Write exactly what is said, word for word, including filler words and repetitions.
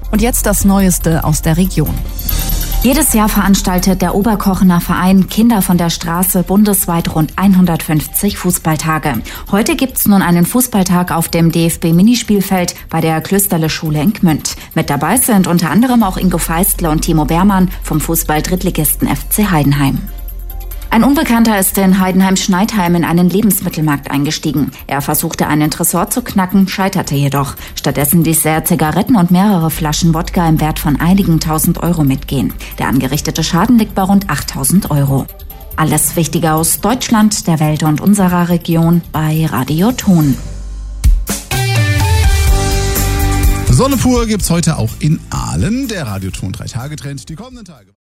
Und jetzt das Neueste aus der Region. Jedes Jahr veranstaltet der Oberkochener Verein Kinder von der Straße bundesweit rund hundertfünfzig Fußballtage. Heute gibt's nun einen Fußballtag auf dem D F B-Minispielfeld bei der Klösterle-Schule in Gmünd. Mit dabei sind unter anderem auch Ingo Feistler und Timo Beermann vom Fußball-Drittligisten F C Heidenheim. Ein Unbekannter ist in Heidenheim-Schneidheim in einen Lebensmittelmarkt eingestiegen. Er versuchte einen Tresor zu knacken, scheiterte jedoch. Stattdessen ließ er Zigaretten und mehrere Flaschen Wodka im Wert von einigen tausend Euro mitgehen. Der angerichtete Schaden liegt bei rund achttausend Euro. Alles Wichtige aus Deutschland, der Welt und unserer Region bei Radio Thon. Sonne pur gibt's heute auch in Aalen. Der Radio Thon drei Tage Trend die kommenden Tage.